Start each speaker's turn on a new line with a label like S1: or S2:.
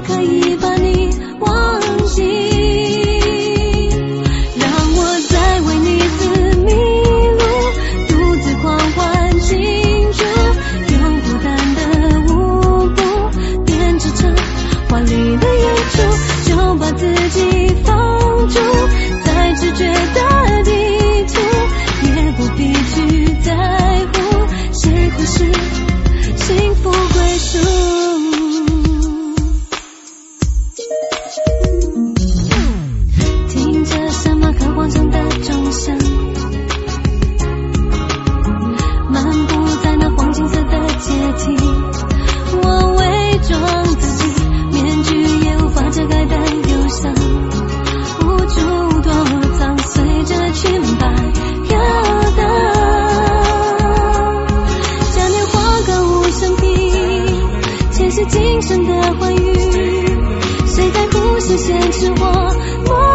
S1: 可以把你忘记，让我再为你自迷路，独自狂欢庆祝，用孤单的舞步编织成华丽的演出，就把自己放逐在直觉的地图，也不必去在乎谁会是幸福归属。听着山马克广场的钟响，漫步在那黄金色的阶梯，我伪装自己，面具也无法遮盖的忧伤，无助躲藏，随着裙摆飘荡，嘉年华歌舞升平，前世今生的欢愉，谁在乎谁先吃我